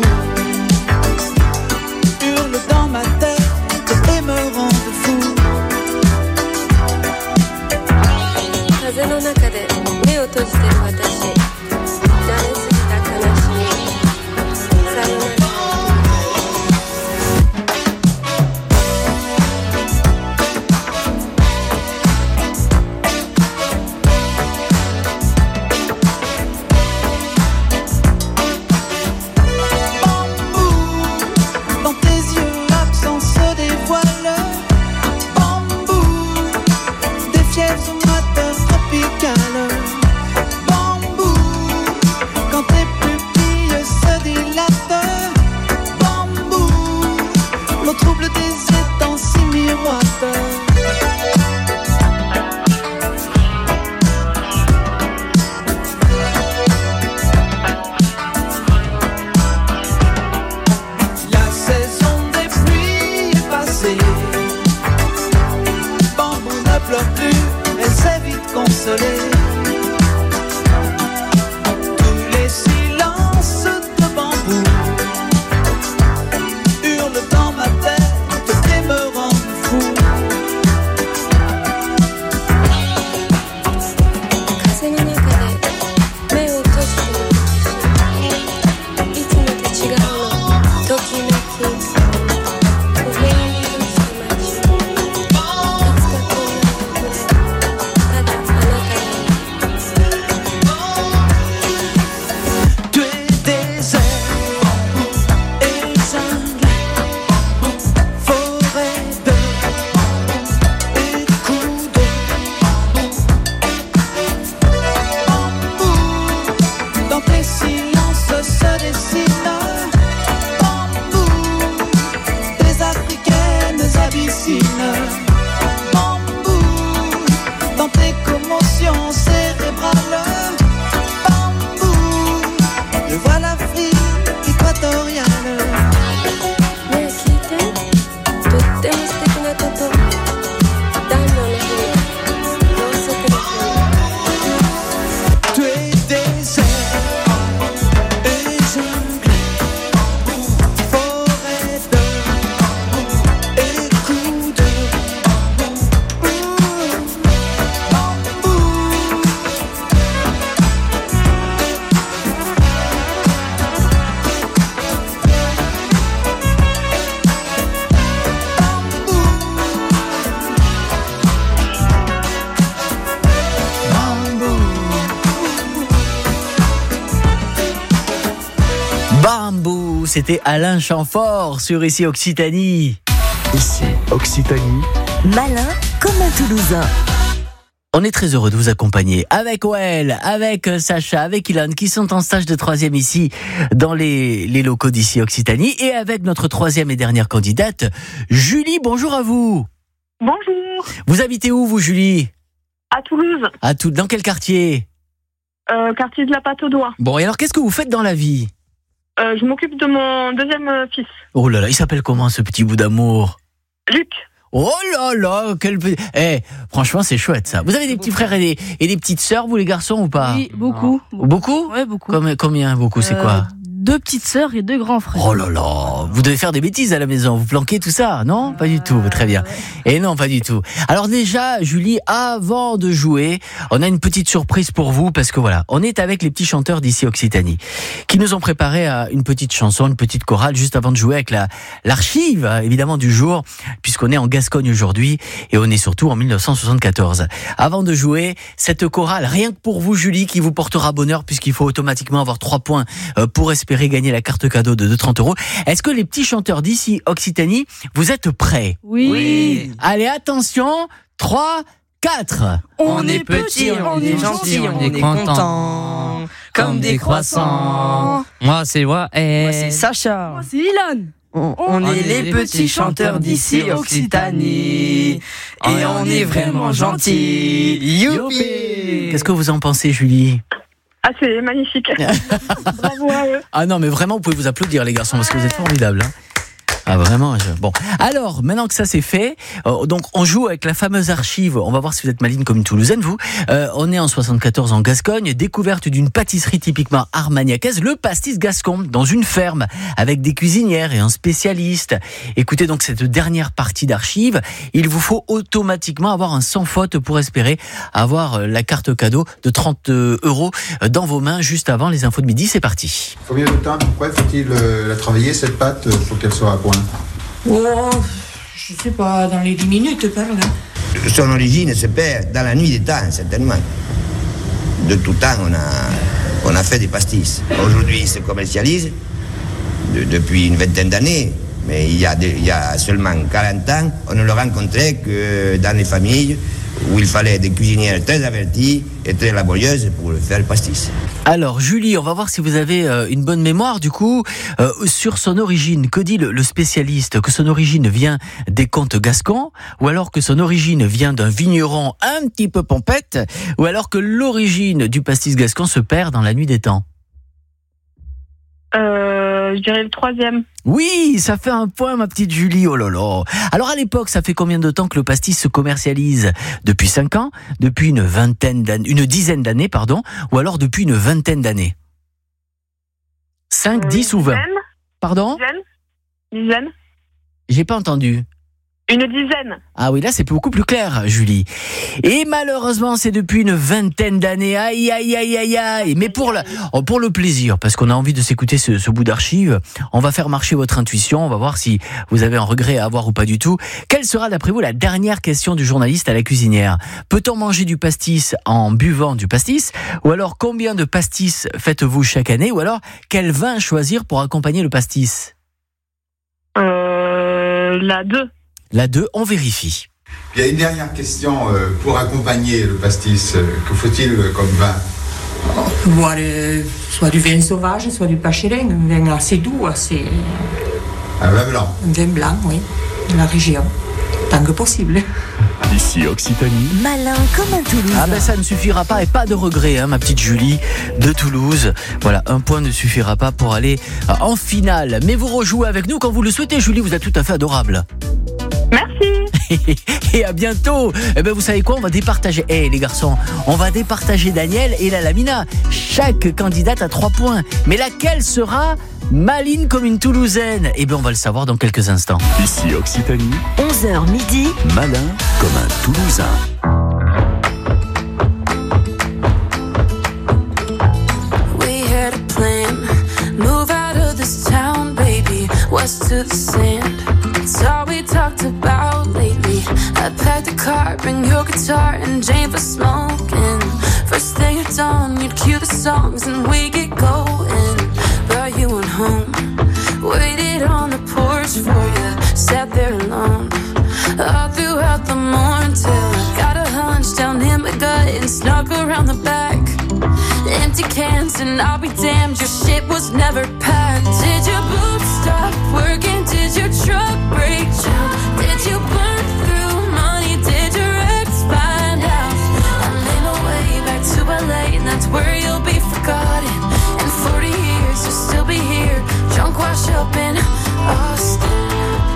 hurlent dans ma tête et me rendent fou. 風の中で目を閉じてる私、慣れすぎた悲しみ、さよなら。 Bambou, dans tes yeux l'absence se dévoile. Bambou, des fièvres au matin tropicales. Bambou, quand tes pupilles se dilatent. Bambou, l'eau trouble des étangs s'y miroite. La saison des pluies est passée. Bambou ne pleure plus, elle s'est vite consolée. Tous les silences de bambou hurlent dans ma tête et me rendent fou. 風の中で目を閉じてる私、いつもと違うの、ときめき、不平に落ちた街、いつかこんな僕で、ただあなたに c'était Alain Chamfort sur Ici Occitanie. Ici Occitanie. Malin comme un Toulousain. On est très heureux de vous accompagner avec Well, avec Sacha, avec Ilan qui sont en stage de 3e ici dans les locaux d'Ici Occitanie et avec notre 3e et dernière candidate, Julie. Bonjour à vous. Bonjour. Vous habitez où vous, Julie? À Toulouse. Dans quel quartier? Quartier de la Pâte aux Doigts. Bon, et alors qu'est-ce que vous faites dans la vie? Je m'occupe de mon deuxième fils. Oh là là, il s'appelle comment ce petit bout d'amour? Luc. Oh là là, franchement, c'est chouette ça. Vous avez des petits frères et des petites sœurs, vous les garçons, ou pas? Oui, beaucoup. Beaucoup? Ouais, beaucoup. Combien beaucoup, c'est quoi? 2 petites sœurs et 2 grands frères. Oh là là, vous devez faire des bêtises à la maison, vous planquez tout ça, non? Pas du tout, très bien. Et non, pas du tout. Alors déjà, Julie, avant de jouer, on a une petite surprise pour vous, parce que voilà, on est avec les petits chanteurs d'Ici Occitanie, qui nous ont préparé une petite chanson, une petite chorale, juste avant de jouer avec l'archive, évidemment, du jour, puisqu'on est en Gascogne aujourd'hui, et on est surtout en 1974. Avant de jouer, cette chorale, rien que pour vous, Julie, qui vous portera bonheur, puisqu'il faut automatiquement avoir 3 points pour espérer gagner la carte cadeau de 30 €. Est-ce que les petits chanteurs d'Ici Occitanie, vous êtes prêts? Oui. Allez, attention, 3, 4. On est petits, on est gentils, on est contents, comme des croissants. Moi, c'est moi. Moi, c'est Sacha. Moi, c'est Ilan. On est les petits chanteurs d'Ici Occitanie. Et on est vraiment gentils. Youpi! Qu'est-ce que vous en pensez, Julie? Ah, c'est magnifique. Bravo à eux. Ah non, mais vraiment, vous pouvez vous applaudir, les garçons, parce que vous êtes formidables. Hein. Ah vraiment. Bon, alors maintenant que ça c'est fait, donc on joue avec la fameuse archive. On va voir si vous êtes maligne comme une Toulousaine, vous. On est en 74 en Gascogne, découverte d'une pâtisserie typiquement armagnacaise, le pastis gascon, dans une ferme avec des cuisinières et un spécialiste. Écoutez donc cette dernière partie d'archive. Il vous faut automatiquement avoir un sans faute pour espérer avoir la carte cadeau de 30 € dans vos mains juste avant les infos de midi. C'est parti. Combien de temps, pourquoi faut-il la travailler, cette pâte, pour qu'elle soit à point? Oh, je sais pas, dans les 10 minutes, par là. Son origine se perd dans la nuit des temps, certainement. De tout temps, on a fait des pastis. Aujourd'hui, ils se commercialisent depuis une vingtaine d'années. Mais il y a seulement 40 ans, on ne le rencontrait que dans les familles où il fallait des cuisinières très averties et très laborieuses pour faire le pastis. Alors Julie, on va voir si vous avez une bonne mémoire du coup sur son origine. Que dit le spécialiste? Que son origine vient des comtes gascons, ou alors que son origine vient d'un vigneron un petit peu pompette, ou alors que l'origine du pastis gascon se perd dans la nuit des temps? Je dirais le 3e. Oui, ça fait un point, ma petite Julie. Oh là là. Alors à l'époque, ça fait combien de temps que le pastis se commercialise? Depuis 5 ans? Depuis une dizaine d'années, pardon, ou alors depuis une vingtaine d'années? 5, 10 ou 20? Pardon? Dizaine. J'ai pas entendu. Une dizaine. Ah oui, là c'est beaucoup plus clair, Julie. Et malheureusement, c'est depuis une vingtaine d'années. Aïe, aïe, aïe, aïe, aïe. Mais pour le plaisir, parce qu'on a envie de s'écouter ce bout d'archive, on va faire marcher votre intuition. On va voir si vous avez un regret à avoir ou pas du tout. Quelle sera, d'après vous, la dernière question du journaliste à la cuisinière? Peut-on manger du pastis en buvant du pastis? Ou alors, combien de pastis faites-vous chaque année? Ou alors, quel vin choisir pour accompagner le pastis? La 2. La 2, on vérifie. Il y a une dernière question pour accompagner le pastis. Que faut-il comme vin? Soit du vin sauvage, soit du pachérin, un vin assez doux, assez... Un vin blanc. Un vin blanc, oui, de la région, tant que possible. Ici Occitanie. Malin comme un Toulousain. Ah ben ça ne suffira pas, et pas de regret, hein, ma petite Julie de Toulouse. Voilà, un point ne suffira pas pour aller en finale. Mais vous rejouez avec nous quand vous le souhaitez, Julie, vous êtes tout à fait adorable. Merci. Et à bientôt. Eh ben vous savez quoi, on va départager. Les garçons, on va départager Daniel et la Lamina. Chaque candidate a 3 points. Mais laquelle sera maligne comme une Toulousaine? Eh ben on va le savoir dans quelques instants. Ici Occitanie. 11h midi. Malin comme un Toulousain. We had a plan, move out of this town, baby, west to the sand. It's all we talked about lately. I packed a car, bring your guitar and Jane for smoking. First thing at dawn, you'd cue the songs and we get going. But you went home gut and snuck around the back. Empty cans and I'll be damned, your shit was never packed. Did your boots stop working? Did your truck break down? Did you burn through money? Did your ex find out? I made my way back to LA and that's where you'll be forgotten. In 40 years you'll still be here, drunk wash up in Austin.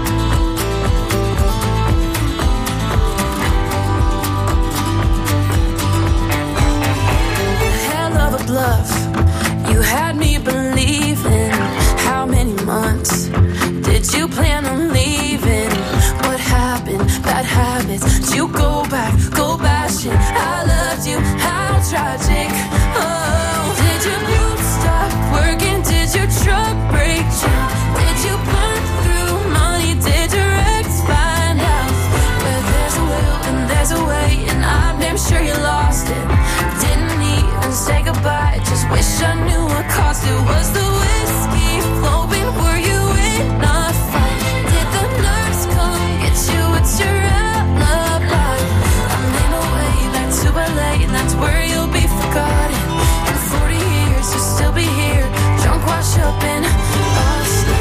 Bluff. You had me believing. How many months did you plan on leaving? What happened? Bad habits. Did you go bashing? I loved you. How tragic. Oh, did your boots stop working? Did your truck break down? Did you burn through money? Did your ex find out? Where there's a will and there's a way, and I'm damn sure you lost it. Didn't even say goodbye, just wish I knew what cost it. Was the whiskey flowing? Were you in a fight? Did the nurse come get you? It's your alibi. I made my way back to LA and that's where you'll be forgotten. In 40 years you'll still be here, drunk wash up in Austin.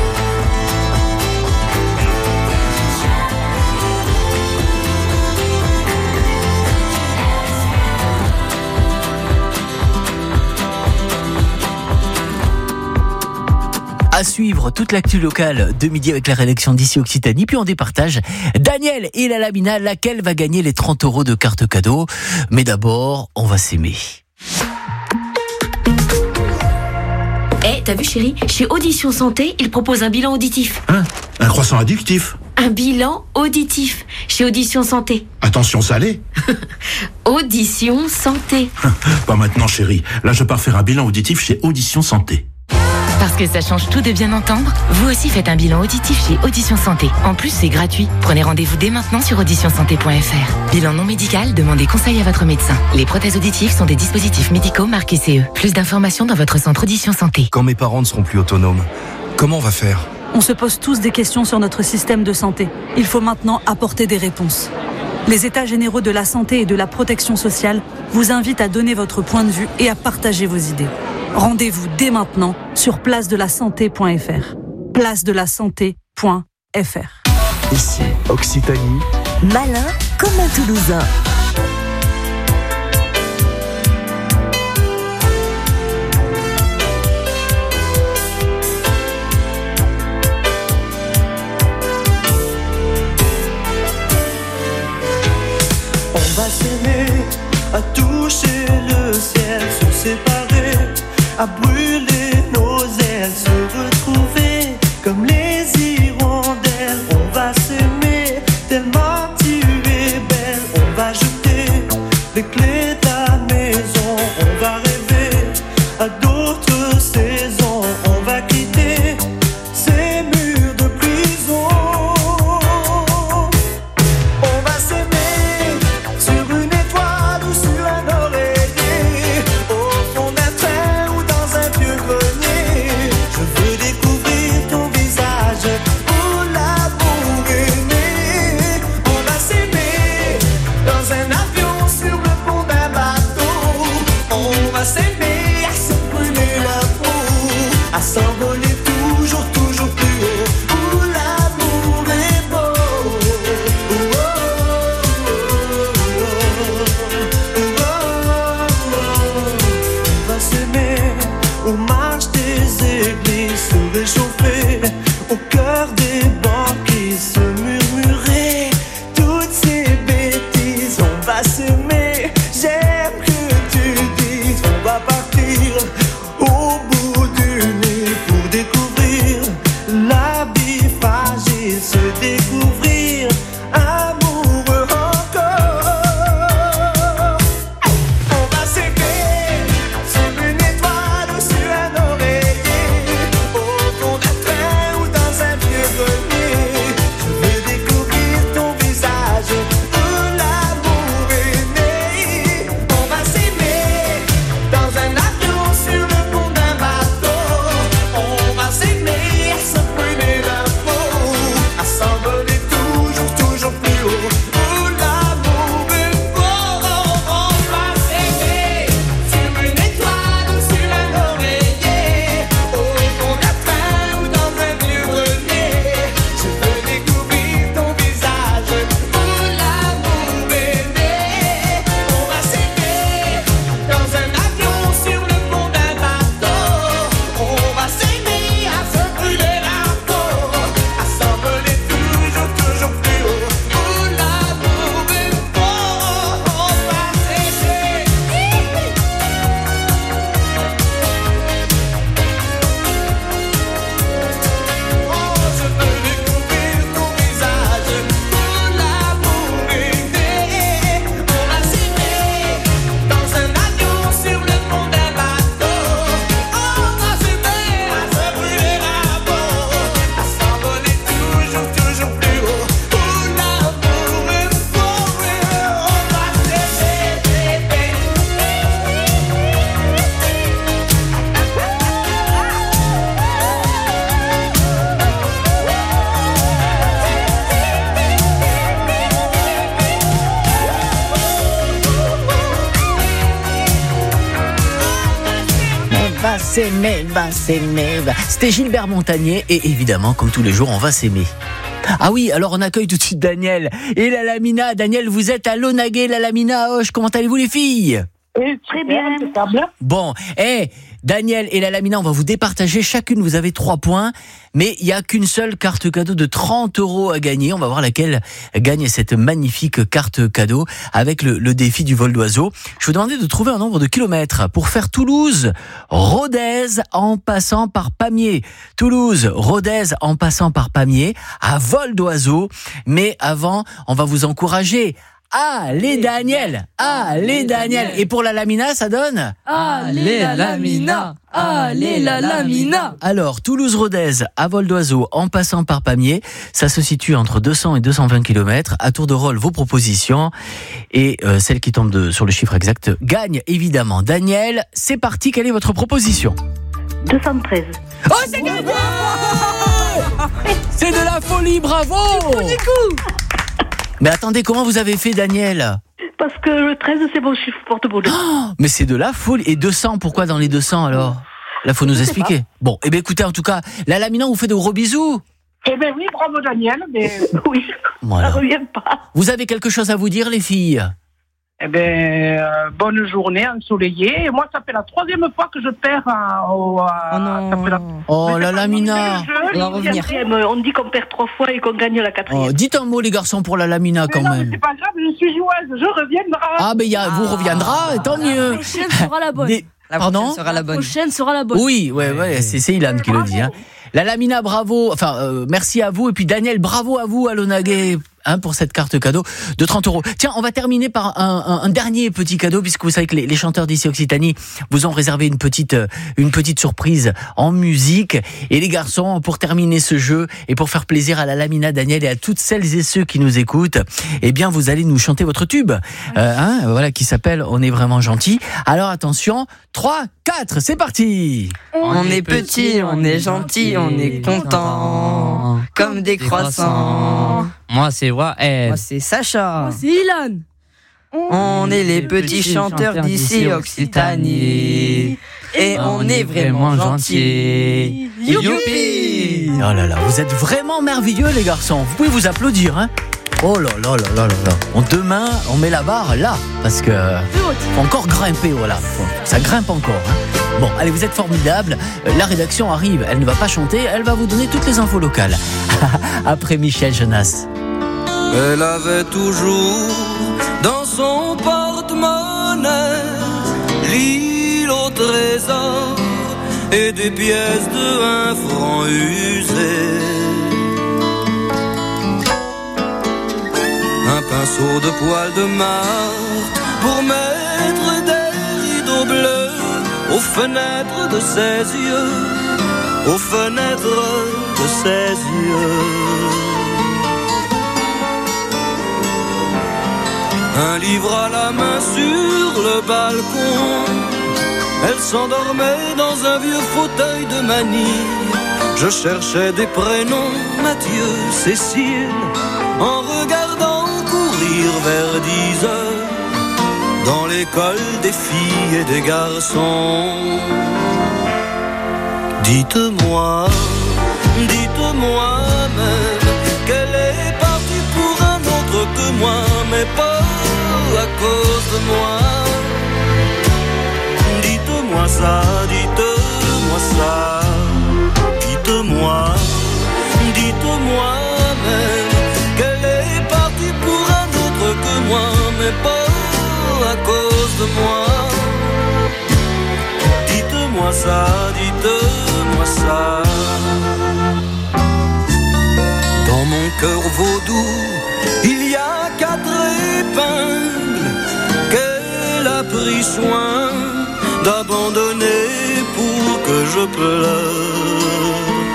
À suivre toute l'actu locale de midi avec la rédaction d'ici Occitanie. Puis on départage Daniel et la Lamina, laquelle va gagner les 30 € de carte cadeau. Mais d'abord, on va s'aimer. T'as vu chérie, chez Audition Santé, ils proposent un bilan auditif. Hein? Un croissant addictif? Un bilan auditif chez Audition Santé. Attention salé. Audition Santé. Pas maintenant chérie, là je pars faire un bilan auditif chez Audition Santé. Parce que ça change tout de bien entendre, vous aussi faites un bilan auditif chez Audition Santé. En plus, c'est gratuit. Prenez rendez-vous dès maintenant sur auditionsanté.fr. Bilan non médical, demandez conseil à votre médecin. Les prothèses auditives sont des dispositifs médicaux marqués CE. Plus d'informations dans votre centre Audition Santé. Quand mes parents ne seront plus autonomes, comment on va faire? On se pose tous des questions sur notre système de santé. Il faut maintenant apporter des réponses. Les États généraux de la santé et de la protection sociale vous invitent à donner votre point de vue et à partager vos idées. Rendez-vous dès maintenant sur placedelasanté.fr. placedelasanté.fr. Ici, Occitanie. Malin comme un Toulousain. On va s'aimer, à toucher le ciel, se séparer, à brûler nos ailes, se retrouver comme les hirondelles. On va s'aimer tellement tu es belle. On va jeter les clés de la maison. On va rêver à d'autres saisons. On va quitter ces murs de prison. On va s'aimer sur une étoile ou sur un oreiller, au fond d'un train ou dans un vieux va s'aimer, va s'aimer. C'était Gilbert Montagnier et évidemment, comme tous les jours, on va s'aimer. Ah oui, alors on accueille tout de suite Daniel et la Lamina. Daniel, vous êtes à Launaguet, la Lamina à Auch. Comment allez-vous les filles ? Très bien. Bon, Daniel et la Lamina, on va vous départager. Chacune, vous avez 3 points. Mais il n'y a qu'une seule carte cadeau de 30 € à gagner. On va voir laquelle gagne cette magnifique carte cadeau avec le défi du vol d'oiseau. Je vous demandais de trouver un nombre de kilomètres pour faire Toulouse-Rodez en passant par Pamiers. Toulouse-Rodez en passant par Pamiers à vol d'oiseau. Mais avant, on va vous encourager. Allez Daniel, allez Daniel. Et pour la Lamina, ça donne Allez la Lamina, allez la Lamina. Alors, Toulouse-Rodez à vol d'oiseau en passant par Pamiers, ça se situe entre 200 et 220 km. À tour de rôle, vos propositions. Et celle qui tombe sur le chiffre exact gagne évidemment. Daniel, c'est parti, quelle est votre proposition ? 213. Oh, c'est gagné ! C'est de la folie, bravo ! Mais attendez, comment vous avez fait, Daniel ? Parce que le 13, c'est mon chiffre porte-bonheur. Oh, mais c'est de la folie. Et 200, pourquoi dans les 200 alors ? Là, faut nous expliquer. Bon, eh bien écoutez, en tout cas, la Lamina, on vous fait de gros bisous. Eh bien oui, bravo Daniel, mais oui, voilà. Ça ne revient pas. Vous avez quelque chose à vous dire, les filles ? Eh bien, bonne journée, ensoleillée. Et moi, ça fait la 3e fois que je perds la Lamina. On va revenir. On dit qu'on perd 3 fois et qu'on gagne la 4e. Oh, dites un mot, les garçons, pour la Lamina, quand même. C'est pas grave, je suis joueuse, je reviendrai. Ah, ben vous reviendrez, tant mieux. La prochaine sera la bonne. Pardon ? La prochaine sera la bonne. Oui, ouais, c'est Ilan qui le dit. Hein. La Lamina, bravo. Enfin, merci à vous. Et puis Daniel, bravo à vous, à Launaguet, pour cette carte cadeau de 30 €. Tiens, on va terminer par un dernier petit cadeau, puisque vous savez que les chanteurs d'ici Occitanie vous ont réservé une petite surprise en musique. Et les garçons, pour terminer ce jeu et pour faire plaisir à la Lamina, Daniel et à toutes celles et ceux qui nous écoutent, eh bien, vous allez nous chanter votre tube, voilà, qui s'appelle On est vraiment gentil. Alors attention, 3, 4, c'est parti. On est petit, on est gentil, on est content, comme des croissants. Moi, c'est Wael. Moi, c'est Sacha. Moi, c'est Ilan. On est les petits chanteurs d'ici Occitanie. Et on est vraiment gentils. Youpi! Oh là là, vous êtes vraiment merveilleux, les garçons. Vous pouvez vous applaudir, hein. Oh là là là là là là. Demain, on met la barre là, parce que faut encore grimper, voilà. Ça grimpe encore, hein. Bon, allez, vous êtes formidables. La rédaction arrive, elle ne va pas chanter, elle va vous donner toutes les infos locales. Après Michel Jonas. Elle avait toujours dans son porte-monnaie l'île au trésor et des pièces de 1 franc usées. Un pinceau de poil de martre pour mettre des rideaux bleus aux fenêtres de ses yeux, aux fenêtres de ses yeux. Un livre à la main sur le balcon, elle s'endormait dans un vieux fauteuil de manille. Je cherchais des prénoms, Mathieu, Cécile, en regardant courir vers 10 heures dans l'école des filles et des garçons. Dites-moi même qu'elle est partie pour un autre que moi, mais pas à cause de moi. Dites-moi ça, dites-moi ça. Dites-moi même qu'elle est partie pour un autre que moi, mais pas à cause de moi. Dites-moi ça, dites-moi ça. Dans mon cœur vaudou, il y a 4 épingles qu'elle a pris soin d'abandonner pour que je pleure.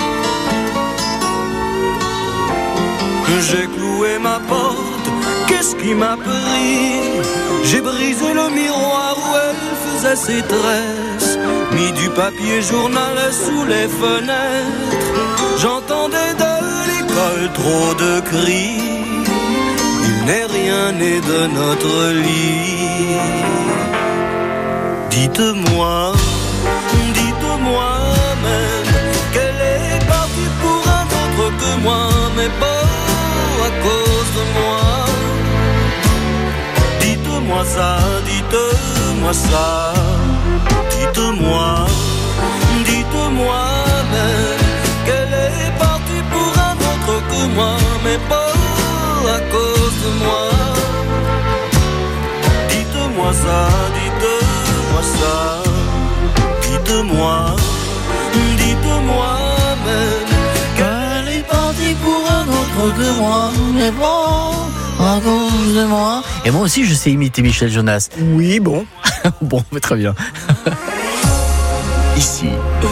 J'ai cloué ma porte, qu'est-ce qui m'a pris? J'ai brisé le miroir où elle faisait ses tresses, mis du papier journal sous les fenêtres. J'entendais de l'école trop de cris, il n'est rien né de notre lit. Dites-moi Dites-moi même qu'elle est partie pour un autre que moi, mais pas à cause de moi. Dites-moi ça, dites-moi ça. Dites-moi, dites-moi même qu'elle est partie pour un autre que moi, mais pas à cause de moi. Dites-moi ça, dites-moi ça. Dites-moi, dites-moi même qu'elle est partie pour un autre que moi, mais pas à cause de moi. Et moi aussi, je sais imiter Michel Jonas. Oui, bon. Bon, mais très bien. Ici,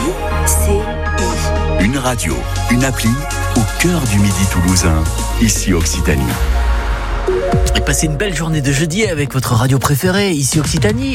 une radio, une appli au cœur du Midi toulousain. Ici Occitanie. Et passez une belle journée de jeudi avec votre radio préférée, ici Occitanie.